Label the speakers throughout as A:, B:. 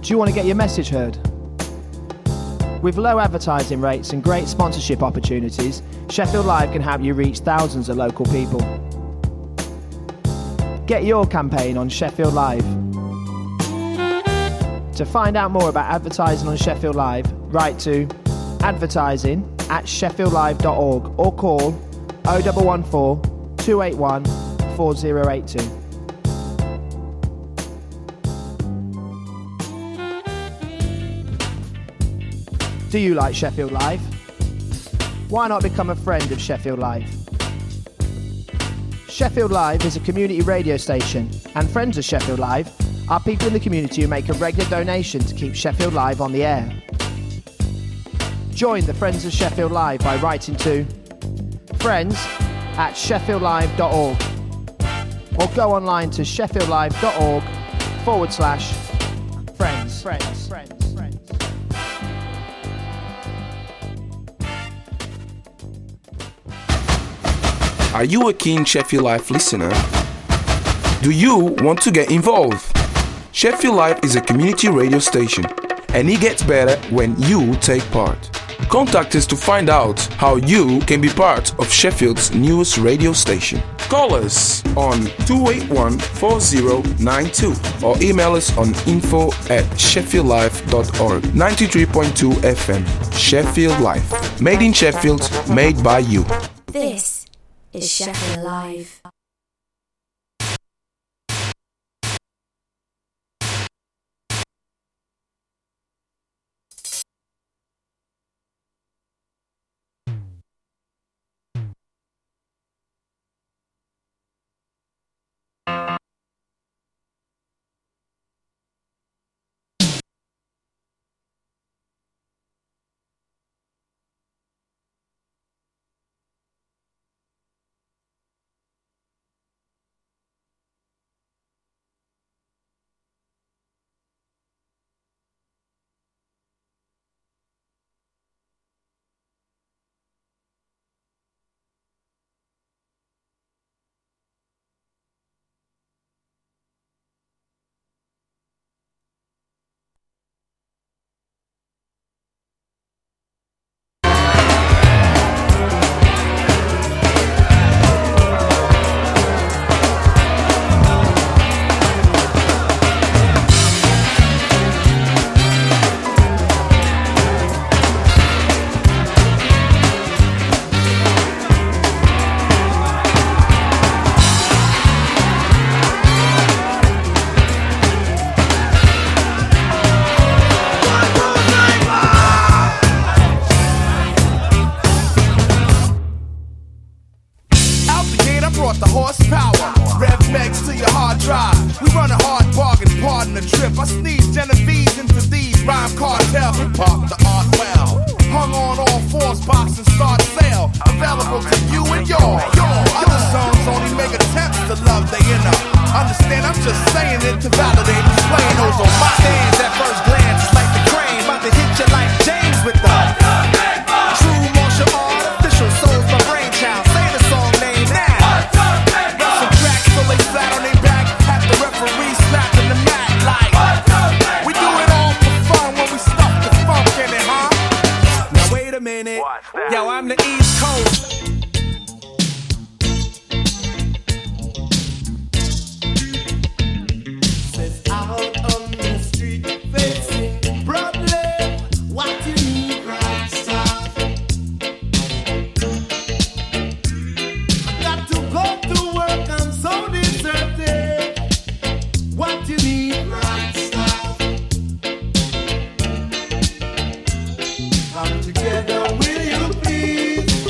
A: Do you want to get your message heard? With low advertising rates and great sponsorship opportunities, Sheffield Live can help you reach thousands of local people. Get your campaign on Sheffield Live. To find out more about advertising on Sheffield Live, write to advertising@sheffieldlive.org or call 0114 281 4082. Do you like Sheffield Live? Why not become a friend of Sheffield Live? Sheffield Live is a community radio station, and friends of Sheffield Live are people in the community who make a regular donation to keep Sheffield Live on the air. Join the Friends of Sheffield Live by writing to friends@sheffieldlive.org or go online to sheffieldlive.org/friends.
B: Are you a keen Sheffield Live listener? Do you want to get involved? Sheffield Live is a community radio station, and it gets better when you take part. Contact us to find out how you can be part of Sheffield's newest radio station. Call us on 281-4092 or email us on info@sheffieldlive.org. 93.2 FM, Sheffield Live. Made in Sheffield, made by you.
C: This is Sheffield Live.
D: Together, will you please?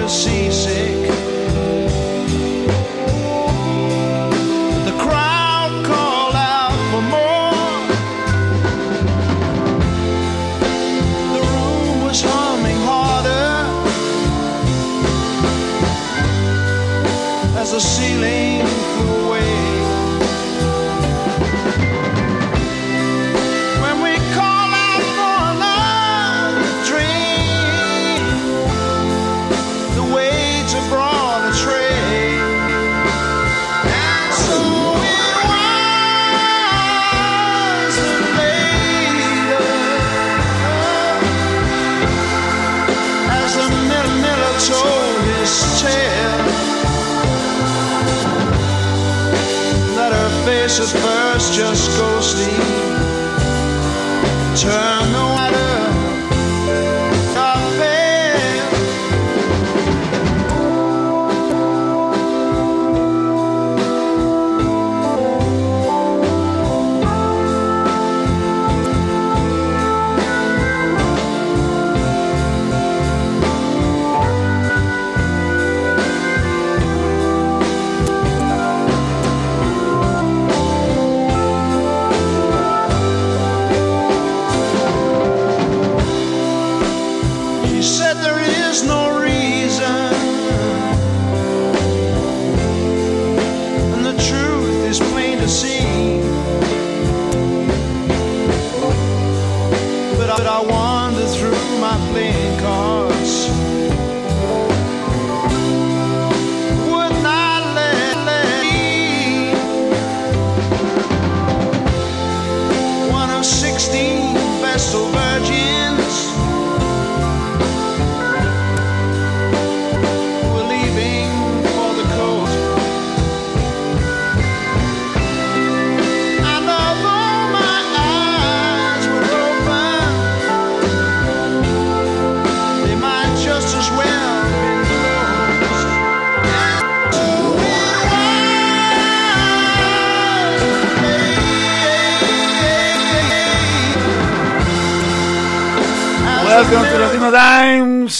D: little seasick. The crowd called out for more. The room was humming harder as the ceiling flew away. At first just ghostly, turn the water
E: Welcome to Latino Times.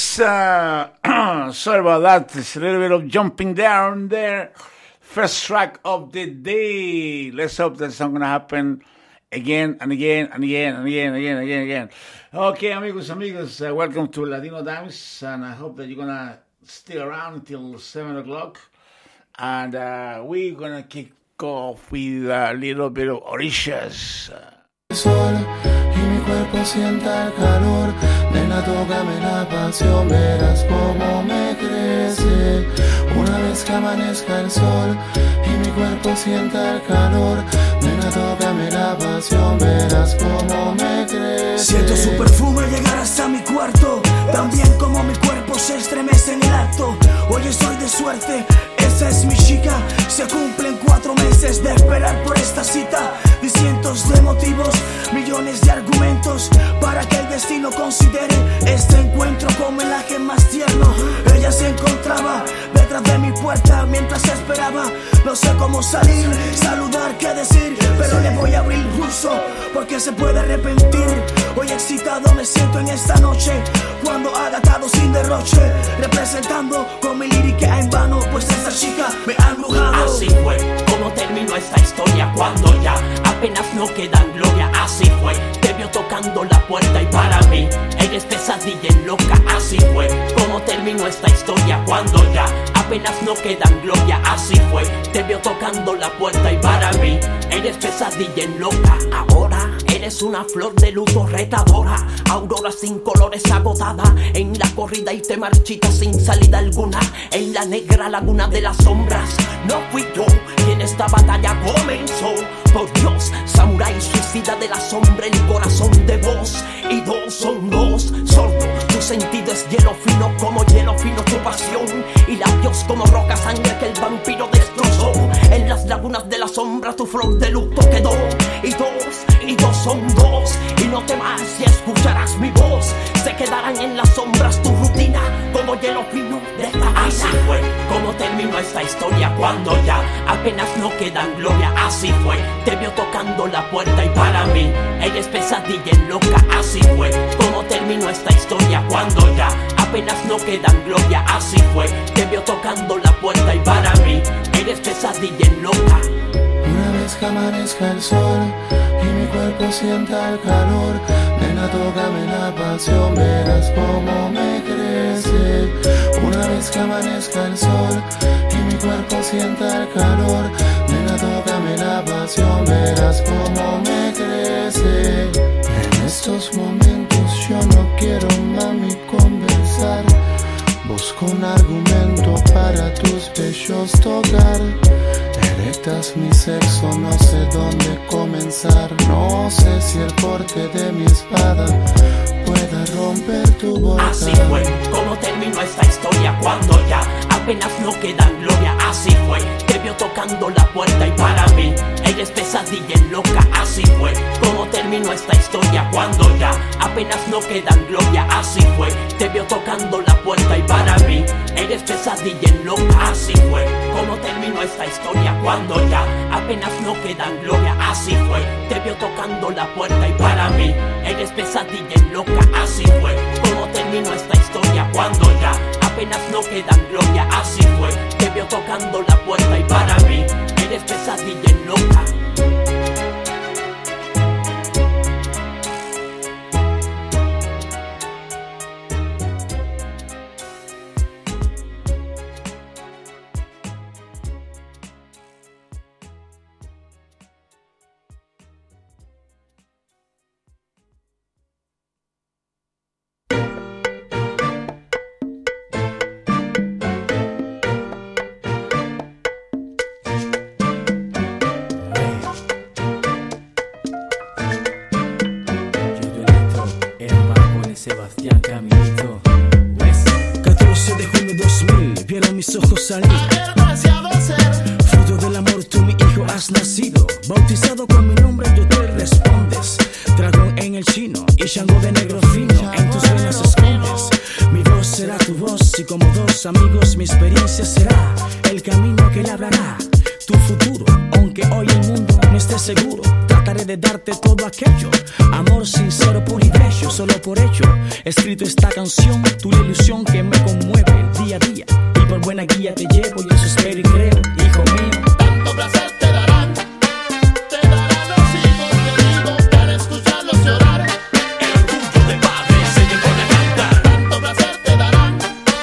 E: Sorry about that. It's a little bit of jumping down there. First track of the day. Let's hope that's not going to happen again and again and again and again and again and again. Okay, amigos, welcome to Latino Times, and I hope that you're going to stay around until 7 o'clock. And we're going to kick off with a little bit of Orishas.
F: Y mi cuerpo sienta el calor, nena, tócame la pasión, verás cómo me crece. Una vez que amanezca el sol y mi cuerpo sienta el calor, nena, tócame la pasión, verás cómo me crece.
G: Siento su perfume llegar hasta mi cuarto, también como mi cuerpo se estremece en el acto. Hoy estoy de suerte, esa es mi chica. Se cumplen 4 meses de esperar por esta cita, y cientos de motivos, millones de argumentos para que el destino considere este encuentro como el aje más tierno. Ella se encontraba detrás de mi puerta mientras esperaba. No sé cómo salir, saludar, qué decir, pero le voy a abrir justo porque se puede arrepentir. Hoy excitado me siento en esta noche, cuando agatado sin derroche, representando con mi lírica en vano, pues esta chica me ha embrujado.
H: Así fue como terminó esta historia, cuando ya apenas no queda gloria. Así fue, te vio tocando la puerta y para mí eres pesadilla en loca. Así fue como terminó esta historia, cuando ya apenas no quedan gloria. Así fue, te vio tocando la puerta y para mí eres pesadilla en loca. Ahora eres una flor de luto retadora, aurora sin colores agotada en la corrida y te marchitas sin salida alguna en la negra laguna de las sombras. No fui yo quien esta batalla comenzó, por Dios, samurái suicida de la sombra, el corazón de voz y dos son dos. Sordo, tu sentido es hielo fino, como hielo fino tu pasión, y labios como roca sangre que el vampiro destrozó. En las lagunas de la sombra tu flor de luto quedó, y dos son dos, y no temas si escucharás mi voz. Se quedarán en las sombras tu rutina, como hielo fino de esta vida. Así fue como terminó esta historia, cuando ya apenas no quedan gloria. Así fue, te vio tocando la puerta y para mí eres pesadilla en loca. Así fue como terminó esta historia, cuando ya apenas no quedan gloria. Así fue, te veo tocando la puerta y para mí eres pesadilla en loca.
F: Una vez que amanezca el sol y mi cuerpo sienta el calor, nena, tócame la pasión, verás cómo me crece. Una vez que amanezca el sol y mi cuerpo sienta el calor, nena, tócame la pasión, verás cómo me crece. En estos momentos yo no quiero, mami, conversar. Busco un argumento para tus pechos tocar. Erectas mi sexo, no sé dónde comenzar. No sé si el corte de mi espada pueda romper tu boca.
H: Así fue como terminó esta historia, cuando ya apenas no quedan gloria. Así fue, te veo tocando la puerta y para mí eres pesadilla en loca. Así fue como terminó esta historia, cuando ya apenas no quedan gloria. Así fue, te veo tocando la puerta y para mí eres pesadilla en loca. Así fue como terminó esta historia, cuando ya apenas no quedan gloria. Así fue, te veo tocando la puerta y para mí eres pesadilla en loca. Así fue como terminó esta historia, cuando ya apenas no quedan gloria. Así fue, te veo tocando la puerta y para mí eres pesadilla en loca.
G: Sebastián Caminito. 14 de junio 2000, vieron mis ojos salir. Fruto del amor, tú mi hijo has nacido. Bautizado con mi nombre, yo te respondes. Dragón en el chino y Shango de negro fino. En tus venas escondes. Mi voz será tu voz y como dos amigos mi experiencia será el camino que labrará tu futuro. Aunque hoy el mundo no esté seguro, trataré de darte todo aquello. Amor sincero, puro y bello, solo por hecho escrito esta canción, tu ilusión que me conmueve día a día. Y por buena guía te llevo y eso espero y creo, hijo mío.
F: Tanto placer te darán los hijos queridos para escucharlos llorar.
H: El orgullo de padre se te pone a cantar.
F: Tanto placer te darán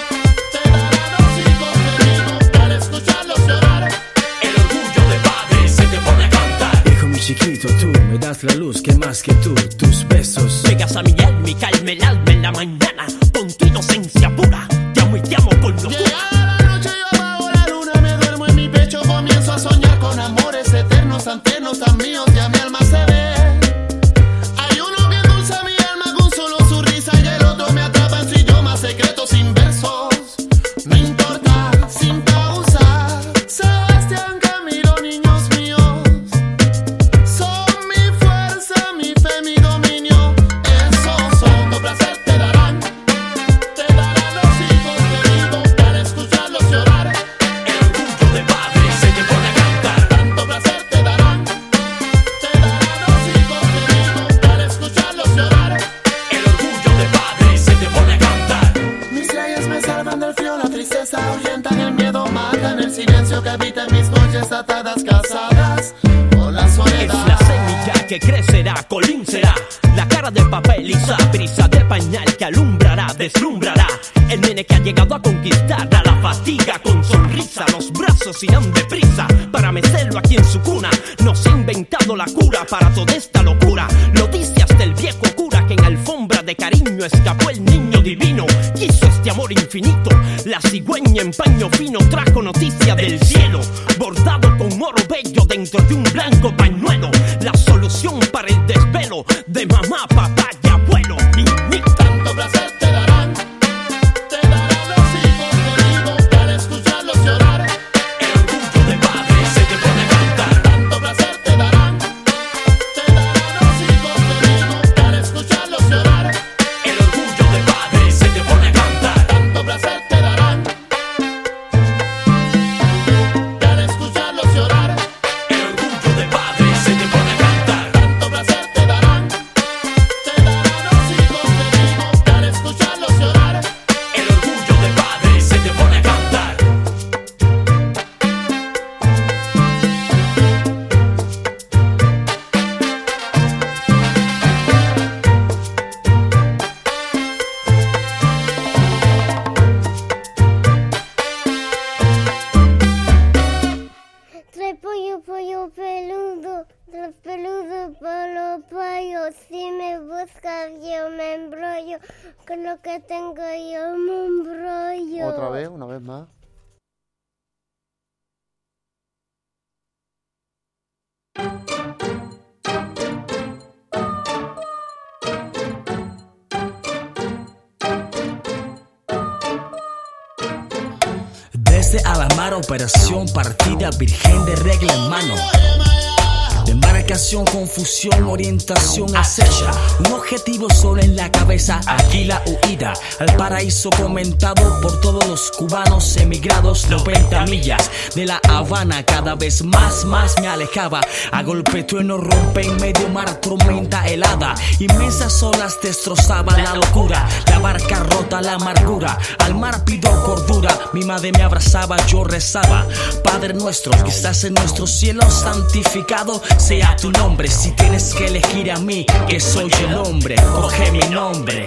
F: los hijos queridos para escucharlos llorar.
H: El orgullo de padre se te pone a cantar.
G: Hijo mi chiquito, tú me das la luz que más que tú, tus besos
H: Pegas a mi alma y calma el alma en la mañana con tu inocencia pura. Te amo y te amo con locura.
F: Llega la noche, yo apago la luna, me duermo en mi pecho, comienzo a soñar con amores eternos, ante no tan míos, ya mi alma se ve. Hay uno que endulza mi alma con solo su risa y el otro me atrapa en su idioma secreto sin versos. No importa, sin pausa. Sebastián Camilo, niños míos, son mi fuerza, mi fe, mi dominio. Esos son tu placer te darán los hijos queridos para escucharlos llorar.
H: El orgullo de padre se te pone a cantar.
F: Tanto placer te darán los hijos queridos para escucharlos llorar.
H: El orgullo de padre se te pone a cantar.
F: Mis leyes me salvan del frío, la tristeza ahuyentan el miedo, matan el silencio que habita en mis noches atadas, casadas con la
H: Es
F: soledad.
H: la semilla que crecerá, colín será. La cara de papel y brisa de pañal que alumbrará, deslumbrará. El nene que ha llegado a conquistar a la fatiga con sonrisa. Los brazos irán deprisa para mecerlo aquí en su cuna. Nos ha inventado la cura para toda esta locura. Lo dice hasta el viejo cura que en alfombra de cariño escapó el niño divino. Quiso este amor infinito. La cigüeña en paño fino trajo noticia del cielo, bordado con oro bello dentro de un blanco pañuelo. La solución para el desvelo de mamá, papá y abuelo. Niñito.
F: Tanto placer te darán los hijos queridos para escucharlos llorar.
H: El orgullo de padre se te pone a cantar.
F: Tanto placer te darán los hijos queridos para escucharlos llorar.
H: El orgullo de padre se te pone a cantar.
F: Tanto placer te darán para escucharlos llorar.
H: El orgullo de padre se te pone a cantar.
F: Tanto placer te darán
I: rollo, con lo que tengo yo un rollo.
F: Otra vez, una vez más.
G: Desde Alamar, operación partida, virgen de regla en mano. Embarcación, confusión, orientación, acecha. Un objetivo solo en la cabeza, aquí la huida al paraíso comentado por todos los cubanos emigrados. 90 millas de La Habana, cada vez más me alejaba. A golpe trueno rompe en medio mar, tormenta helada. Inmensas olas destrozaba la locura, la barca rota, la amargura. Al mar pido cordura, mi madre me abrazaba, yo rezaba. Padre nuestro que estás en nuestro cielo, santificado sea tu nombre. Si tienes que elegir a mí, que soy el hombre, coge mi nombre.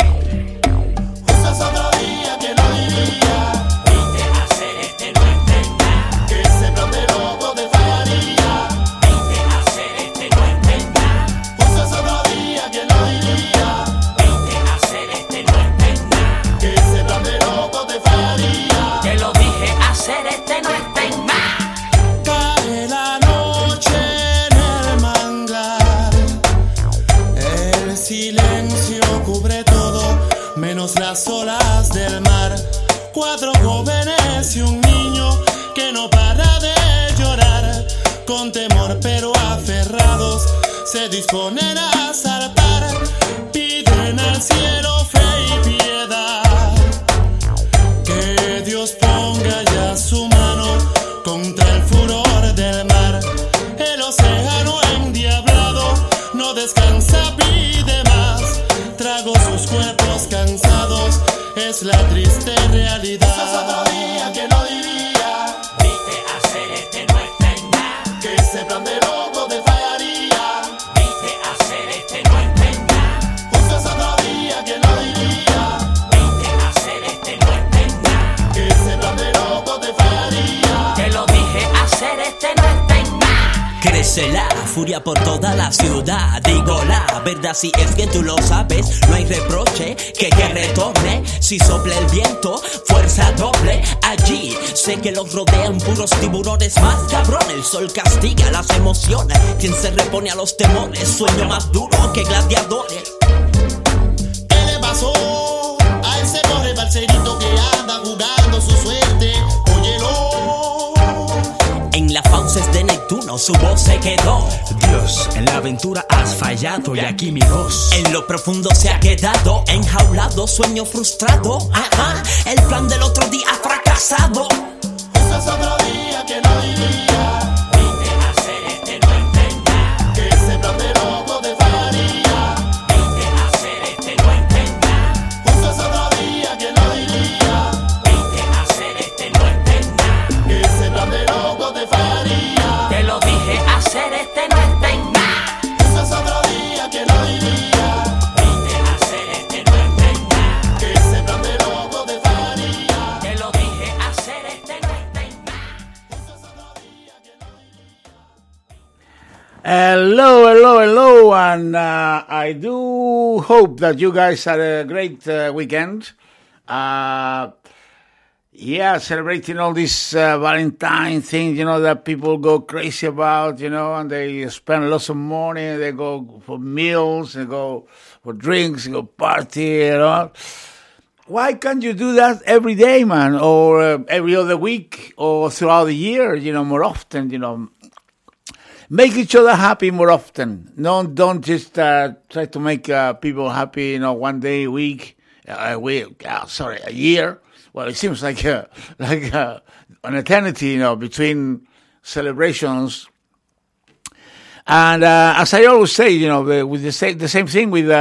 F: Usas otro día que no diría.
H: Viste hacer este no entender.
F: Que ese plan de loco te fallaría.
H: Viste hacer este no entender.
F: Usas otro día que no diría.
H: Viste hacer este no entender.
F: Que ese plan de loco te fallaría.
H: Te lo dije, hacer este no está en más.
F: Cae la noche en el manglar. El silencio cubre todo, menos las olas del mar. 4 jóvenes y un niño que no para de llorar. Con temor pero aferrados, se disponen a saltar. Piden al cielo fe y piedad. Que Dios ponga ya su mano contra el furor del mar. El océano endiablado no descansa, pide más. Trago sus cuerpos cansados, es la triste realidad. Otro día que no diría.
H: Viste hacer este no está en nada.
F: Que ese plan de loco te fallaría.
H: Viste hacer este no está en nada.
F: Usas otro día que no diría.
H: Viste hacer este no está en nada.
F: Que ese plan de loco te fallaría.
H: Te lo dije, hacer este no está en nada.
G: Crece la furia por toda la ciudad. Digo la verdad, si es que tú lo sabes. No hay reproche que retorne. Si sopla el viento, fuerza doble. Allí sé que los rodean puros tiburones. Más cabrón, el sol castiga las emociones. Quien se repone a los temores, sueño más duro que gladiadores.
F: ¿Qué le pasó a ese pobre balserito que anda jugando su suerte? Óyelo.
G: En las fauces de Neptuno su voz se quedó. Dios, en la aventura has fallado y aquí mi voz. En lo profundo se ha quedado enjaulado, sueño frustrado. Ajá, el plan del otro día ha fracasado.
F: Usas otro día que no diría.
H: Viste hacer este no está en nada.
F: Que ese plan de loco te fallaría.
H: Viste hacer este no está en nada.
F: Usas otro día que no diría.
H: Viste hacer este no está en nada.
F: Que ese plan de loco te fallaría.
H: Te lo dije, hacer este no está en nada.
F: Usas otro día que no diría.
H: Viste hacer este no está en nada.
F: Que ese plan de loco te fallaría.
H: Te lo dije, hacer este no está en nada.
F: Usas otro día que no diría.
E: Hello, and I do hope that you guys had a great weekend. Celebrating all this Valentine thing, that people go crazy about, and they spend lots of money, they go for meals, they go for drinks, they go party, Why can't you do that every day, man, or every other week, or throughout the year, more often, Make each other happy more often. Don't just try to make people happy, one day a week, a year. Well, it seems like an eternity, between celebrations. And as I always say, with the same thing with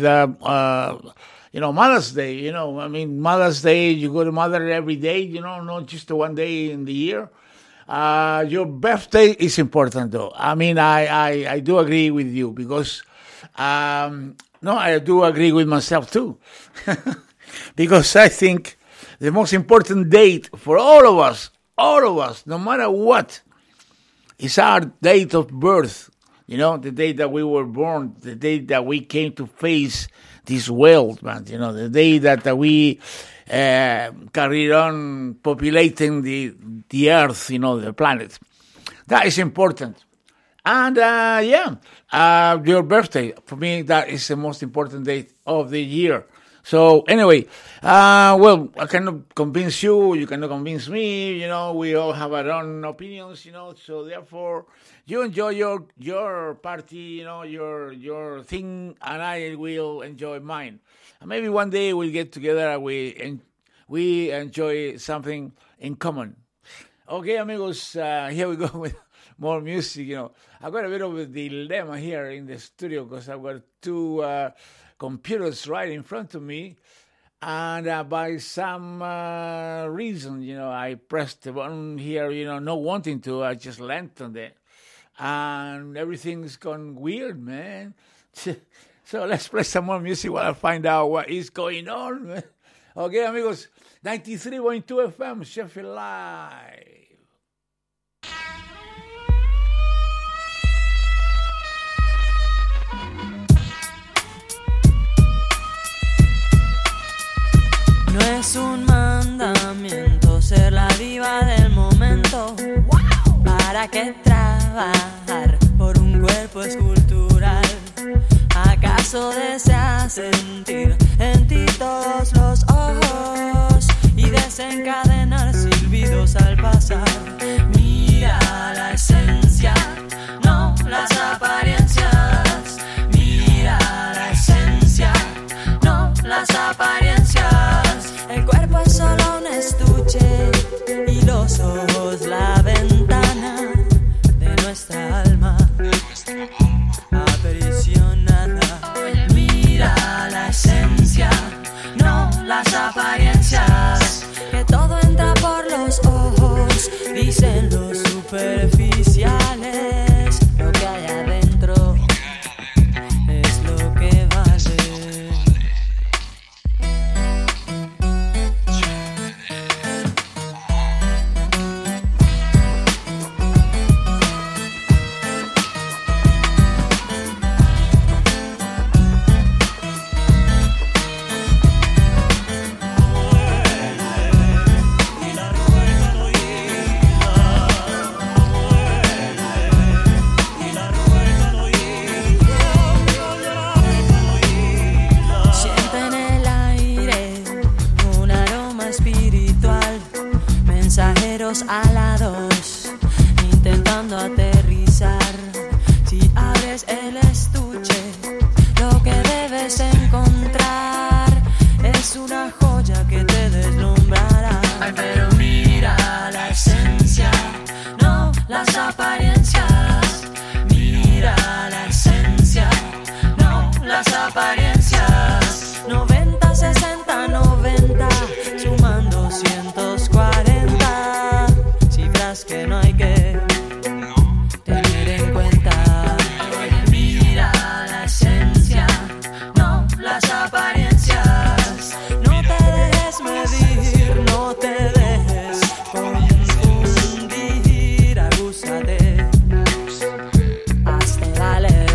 E: Mother's Day. Mother's Day, you go to Mother every day. Not just one day in the year. Your birthday is important, though. I do agree with you because, I do agree with myself too, because I think the most important date for all of us, no matter what, is our date of birth. You know, the day that we were born, the day that we came to face this world, man. You know, the day that we carried on populating the earth, you know, the planet. That is important. And, your birthday, for me, that is the most important date of the year. So, anyway, well, I cannot convince you, you cannot convince me, you know, we all have our own opinions, you know, so therefore, you enjoy your party, you know, your thing, and I will enjoy mine. And maybe one day we'll get together and we enjoy something in common. Okay, amigos, here we go with more music, you know. I've got a bit of a dilemma here in the studio because I've got two computers right in front of me, and by some reason, you know, I pressed the button here, you know, not wanting to, I just landed on it, and everything's gone weird, man. So let's play some more music while I find out what is going on, man. Okay, amigos, 93.2 FM, Sheffield Live.
J: No es un mandamiento ser la diva del momento. ¿Para qué trabajar por un cuerpo escultural? ¿Acaso deseas sentir en ti todos los ojos y desencadenar silbidos al pasar? Mira la esencia, no las apariencias. Mira la esencia, no las apariencias. El cuerpo es solo un estuche y los ojos la ventana de nuestra alma aprisionada. Mira la esencia, no las apariencias. Que todo entra por los ojos, dicen los superficiales. Lo que hay adentro es lo que vale. Alados, intentando aterrizar. Si abres el estuche, lo que debes encontrar es una joya que te deslumbrará. Ay, pero mira la esencia, no las apariencias. Mira la esencia, no las apariencias. 90, 60, 90, sumando 240. Que no hay que tener en cuenta. Mira la esencia, no las apariencias. No te dejes medir, no te dejes confundir. Agúzate, hazte valer.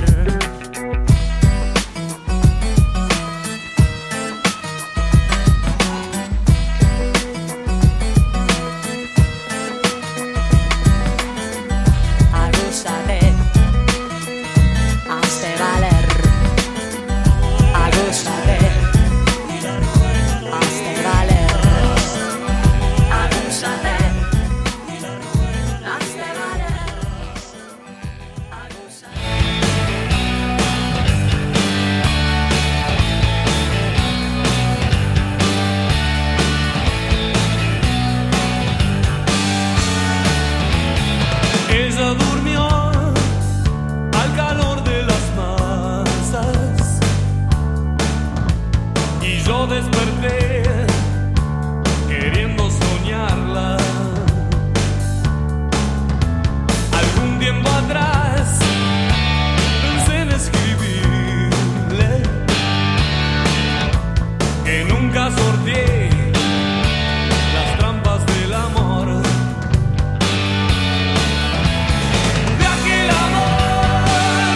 K: De aquel amor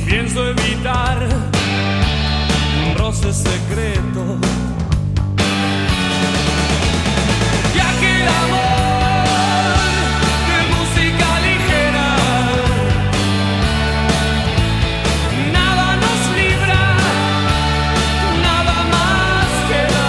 K: pienso evitar un roce secreto. Ya que el amor de música ligera nada nos libra, nada más queda.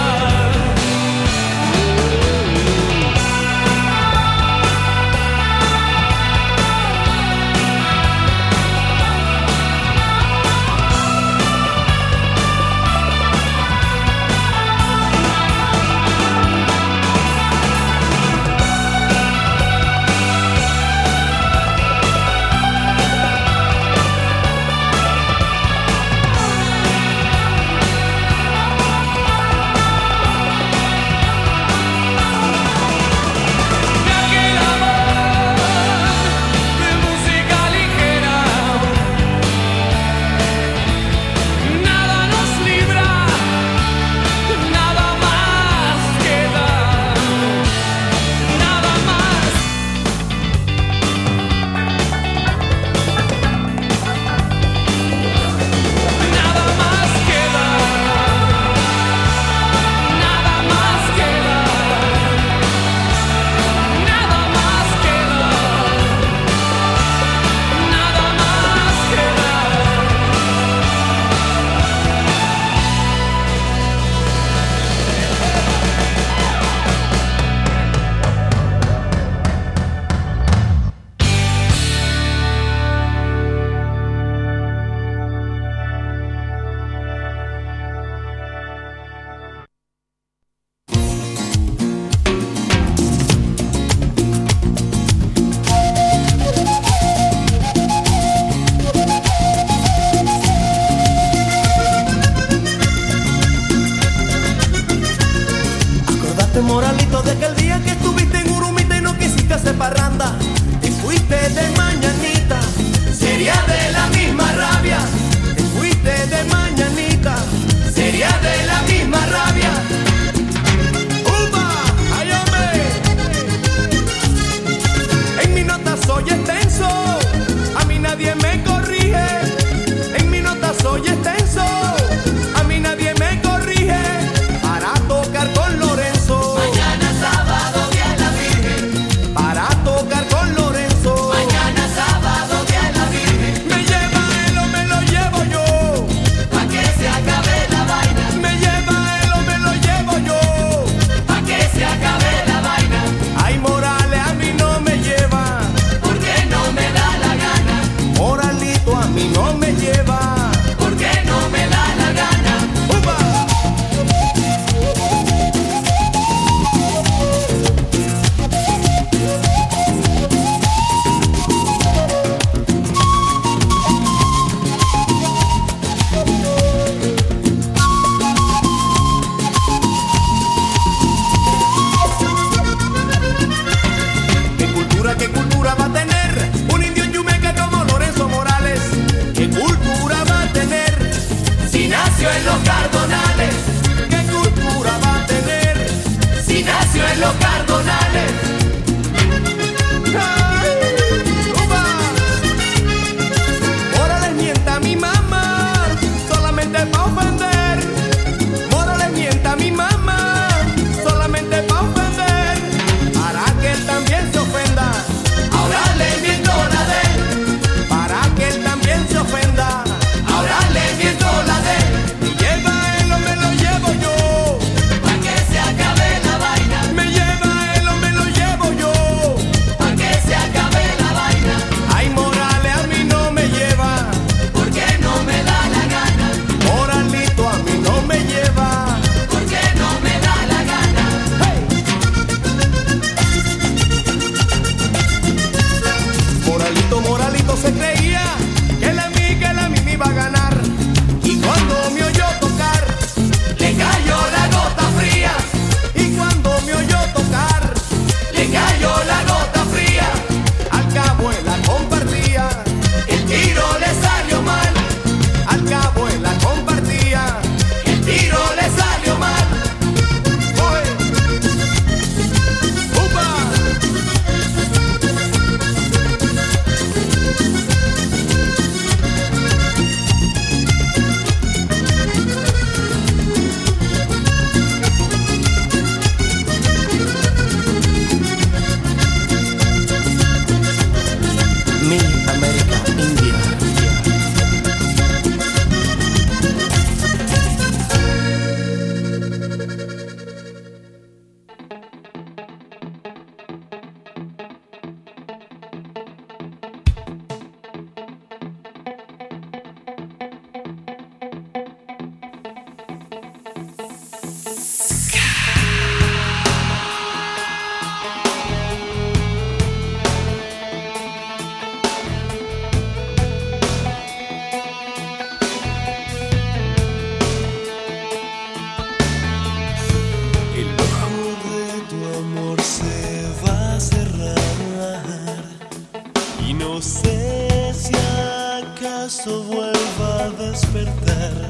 L: Moralito, de aquel día que estuviste en Urumita y no quisiste hacer parranda y fuiste de mañanita, sería de la misma rabia. Te fuiste de mañanita, sería de la misma rabia. ¡Upa! ¡Ay, hombre! En mi nota soy extenso, a mí nadie me corrige. En mi nota soy extenso, a mí nadie me corrige. Para tocar con Lorenzo, mañana sábado día de la Virgen. Para tocar con Lorenzo, mañana sábado día de la Virgen. Me lleva él o me lo llevo yo, pa' que se acabe la vaina. Me lleva él o me lo llevo yo, pa' que se acabe la vaina. Ay, Morales a mí no me lleva, porque no me da la gana. Moralito a mí no me lleva, porque no me da la gana. ¡Upa! ¿Qué cultura va a tener un indio en Yumeca como Lorenzo Morales? ¿Qué cultura
F: acaso vuelva a despertar.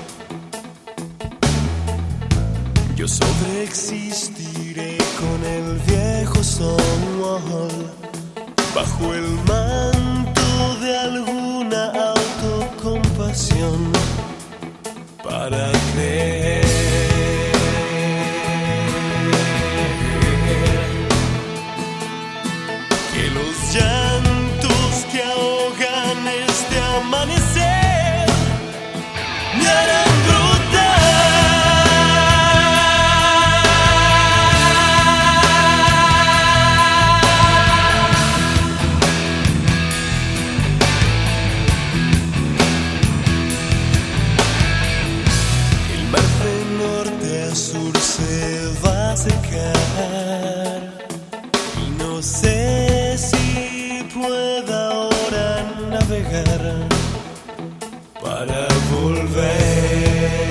F: Yo sobreexistiré con el viejo Stonewall bajo el manto de alguna autocompasión para creer que los llantos que ahogan este amanecer me harán y no sé si pueda ahora navegar para volver.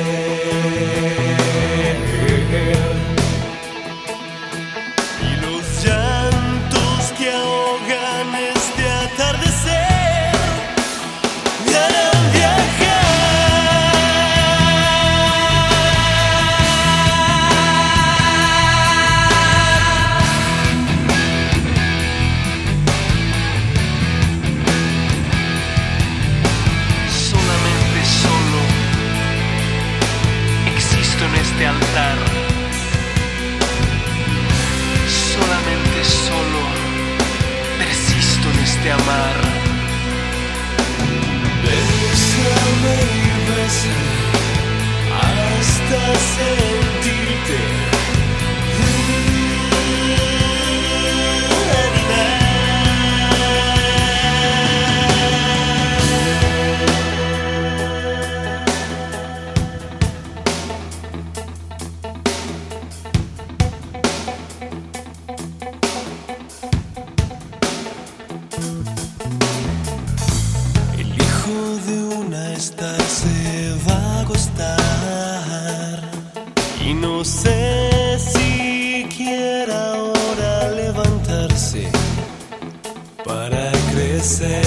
F: Y los llantos que ahogan este atardecer me harán viajar. Altar. Solamente solo persisto en este amar. Bésame y bésame hasta sentirte. Se va a acostar y no sé si quiera ahora levantarse para crecer.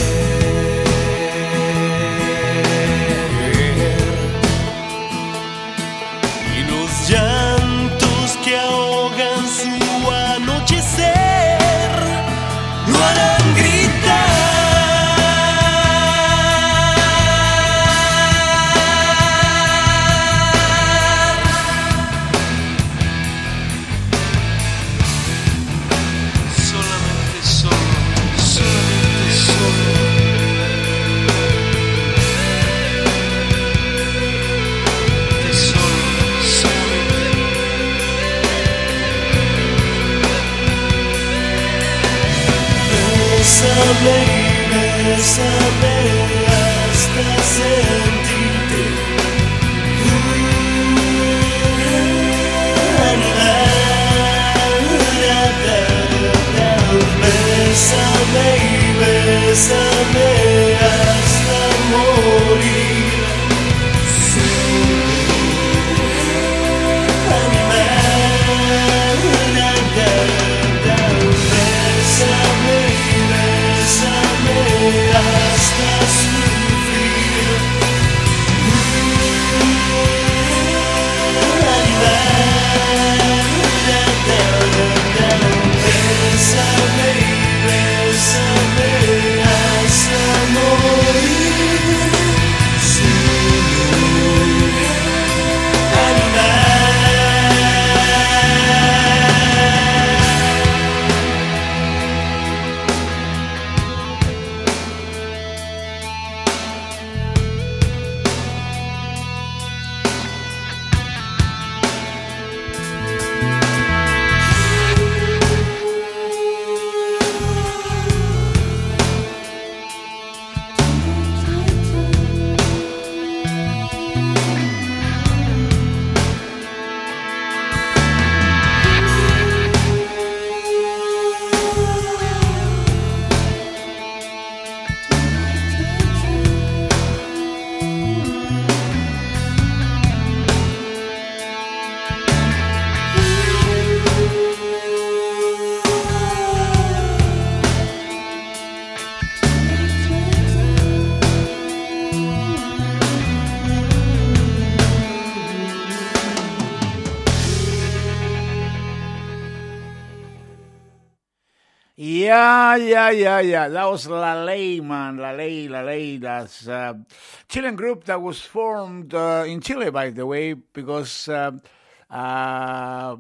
F: Y los llantos que ahogan su anochecer lo harán gritar. Bésame y bésame hasta sentirte. Bésame y bésame hasta morir. Hasta sufrir. Bésame y bésame hasta morir.
E: Yeah. That was La Ley, man. La Ley. That's a Chilean group that was formed in Chile, by the way, because I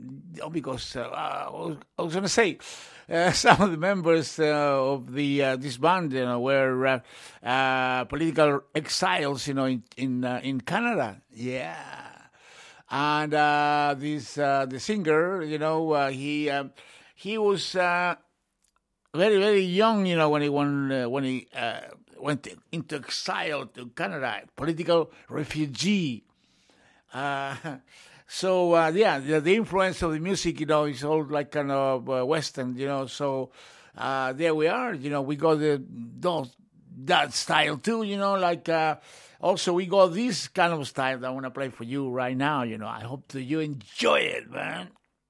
E: was going to say some of the members of this band, were political exiles, in Canada. Yeah. And the singer, he was very, very young, when he went into exile to Canada, political refugee. So the influence of the music, is all like kind of Western, So there we are, we got that style too, also we got this kind of style that I want to play for you right now, I hope that you enjoy it, man.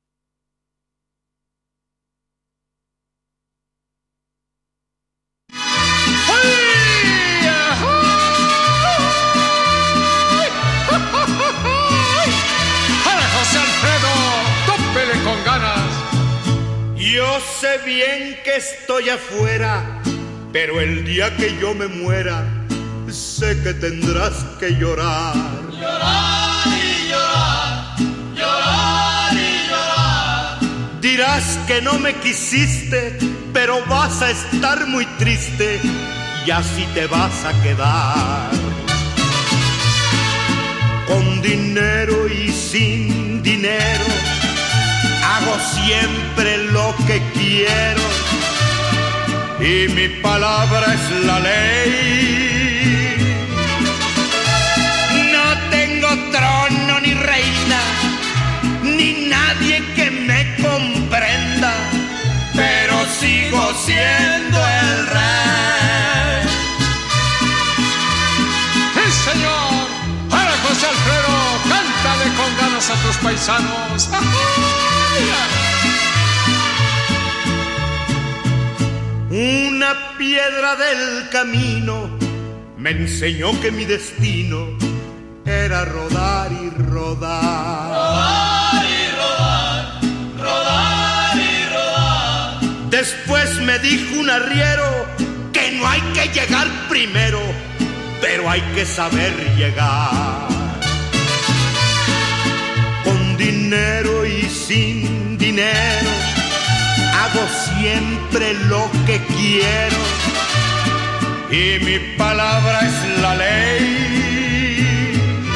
K: Con ganas.
L: Yo sé bien que estoy afuera, pero el día que yo me muera, sé que tendrás que llorar.
K: Llorar y llorar, llorar y llorar.
L: Dirás que no me quisiste, pero vas a estar muy triste y así te vas a quedar. Con dinero y sin dinero hago siempre lo que quiero y mi palabra es la ley. No tengo trono ni reina, ni nadie que me comprenda, pero sigo siendo el rey.
K: ¡Sí, señor! ¡Para José Alfredo! ¡Cántale con ganas a tus paisanos!
L: Una piedra del camino me enseñó que mi destino era rodar y rodar.
K: Rodar y rodar, rodar y rodar.
L: Después me dijo un arriero que no hay que llegar primero, pero hay que saber llegar. Con dinero y sin dinero hago siempre lo que quiero y mi palabra es la ley.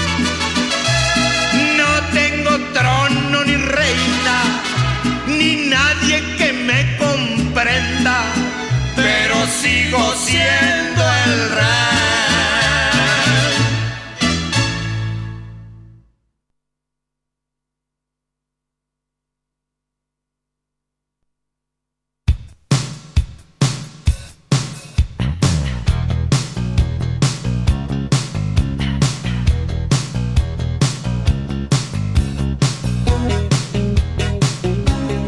L: No tengo trono ni reina, ni nadie que me comprenda, pero sigo siendo el rey.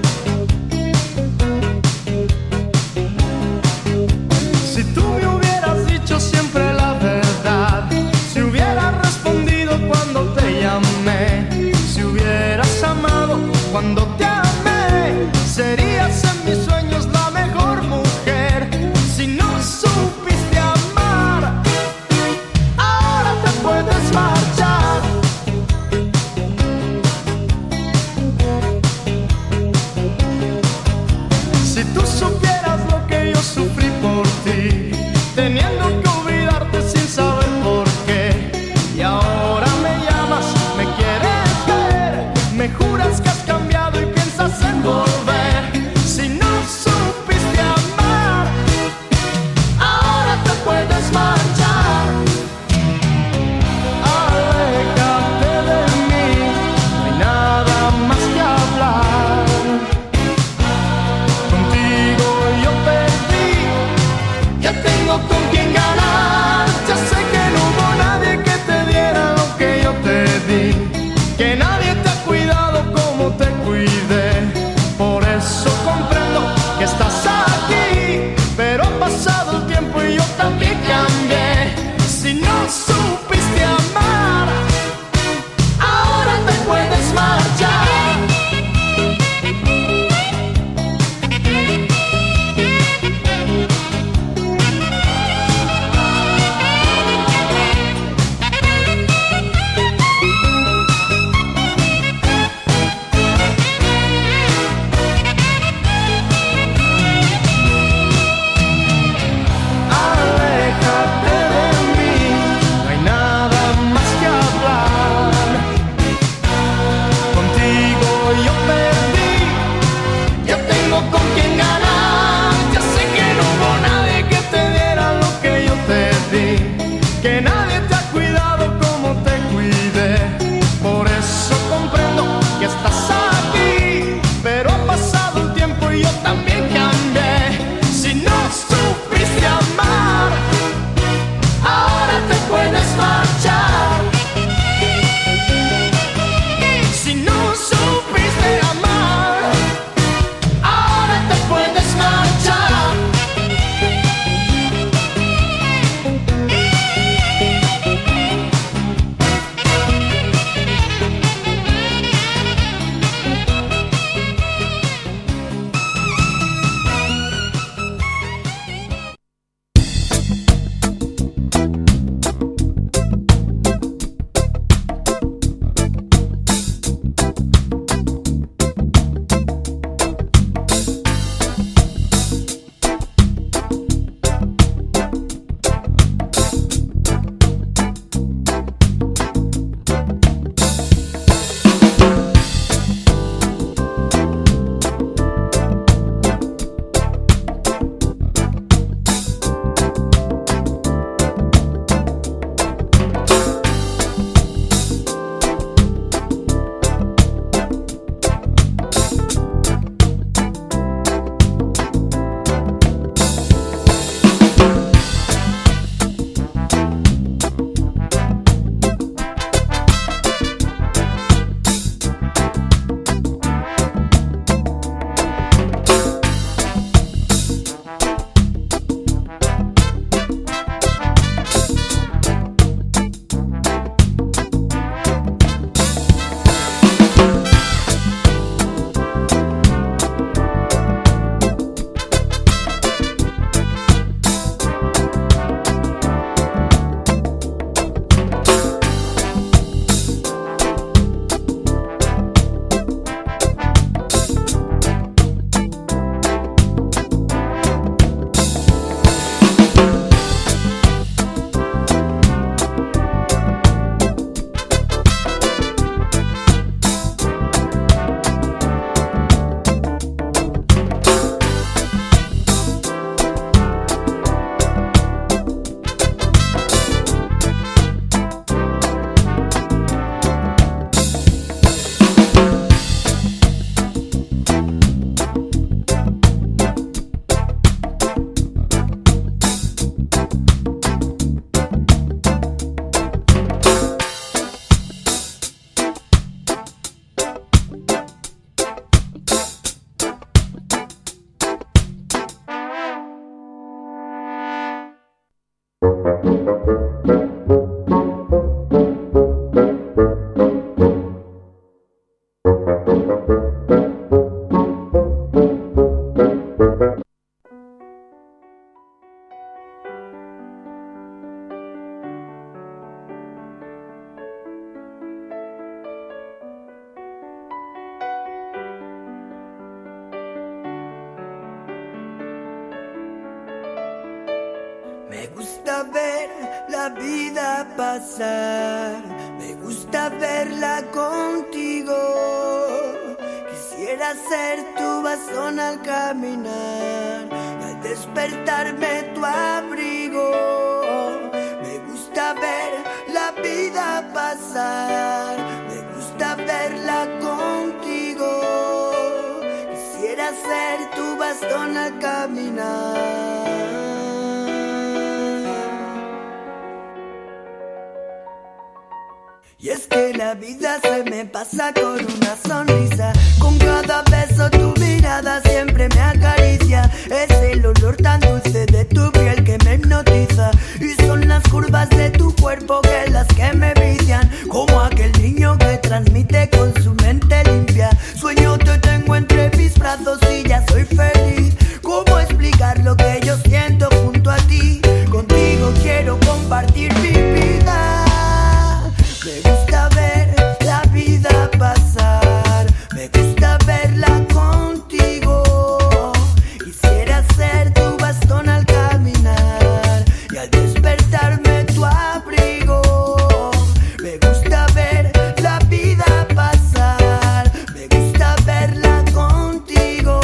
G: Si tú me hubieras
M: Me gusta ver la vida pasar, me gusta verla contigo. Quisiera ser tu bastón al caminar y al despertarme tu abrigo. Me gusta ver la vida pasar, me gusta verla contigo. Quisiera ser tu bastón al caminar. Y es que la vida se me pasa con una sonrisa, con cada beso tu mirada siempre me acaricia. Es el olor tan dulce de tu piel que me hipnotiza, y son las curvas de tu cuerpo que las que me vician, como aquel niño que transmite con su mente limpia. Sueño te tengo entre mis brazos y ya soy feliz. ¿Cómo explicar lo que yo siento junto a ti? Contigo quiero compartir mi vida. Me gusta ver la vida pasar, me gusta verla contigo. Quisiera ser tu bastón al caminar y al despertarme tu abrigo. Me gusta ver la vida pasar, me gusta verla contigo.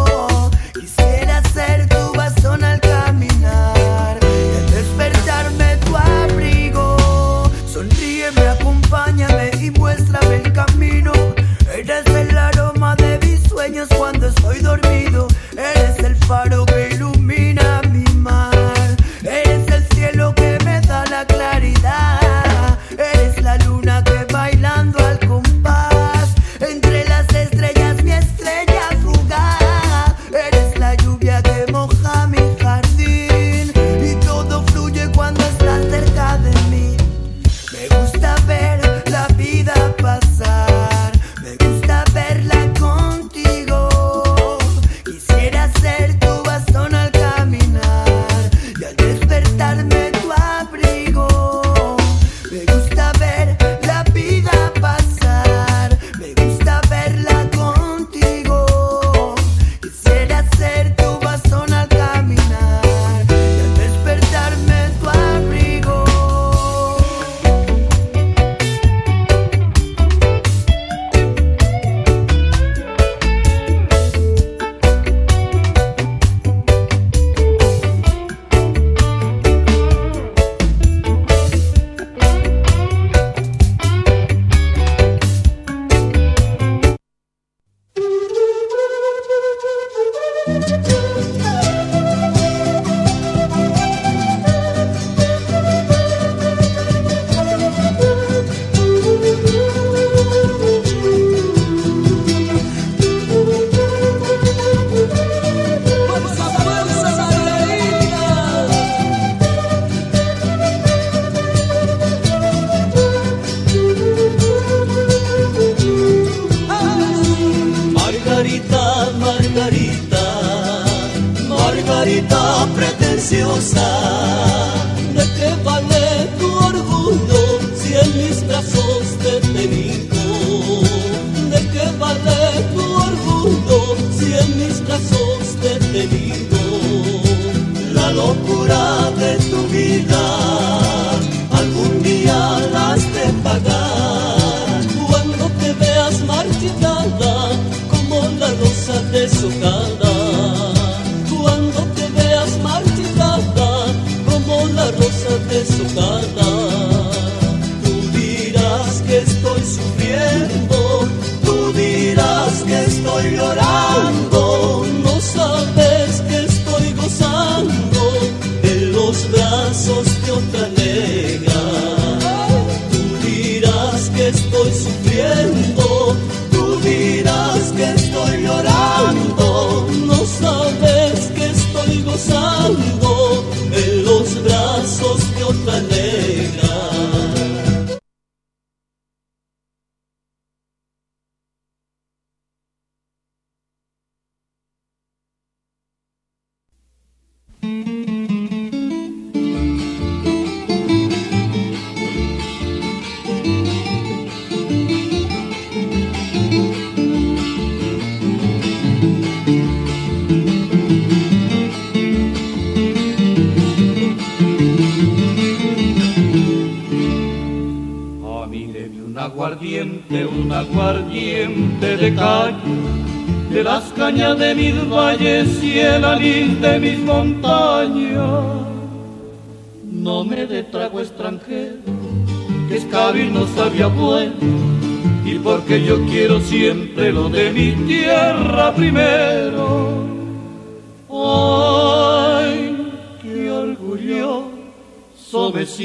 M: Quisiera ser tu bastón al caminar y al despertarme tu abrigo. Sonríeme, acompáñame y muéstrame el camino. Eres el aroma de mis sueños cuando estoy dormido. Eres el faro que ilumina mi mar. Eres el cielo que me da la claridad. Eres la luna que bailando al compás. Entre las estrellas mi estrella fugaz. Eres la lluvia que moja mi jardín. Y todo fluye cuando estás cerca de mí. Me gusta ver la vida pasar, me gusta verla contigo. Quisiera ser tu bastón al caminar y al despertarme tu abrigo. Me gusta ver la vida pasar, me gusta verla contigo. Quisiera ser tu bastón al caminar y al despertarme tu abrigo.
N: Margarita, Margarita, Margarita pretenciosa, ¿de qué vale tu orgullo si en mis brazos te he tenido? ¿De qué vale tu orgullo si en mis brazos te he tenido? La locura de tu vida algún día la has de pagar. Cuando te veas marchitada como la rosa deshojada, cuando te veas marchitada aguardiente, un aguardiente de calle, de las cañas de mis valles y el anís de mis montañas. No me dé trago extranjero, que escabio no sabía bueno, y porque yo quiero siempre lo de mi tierra primero. Ay, qué orgulloso me siento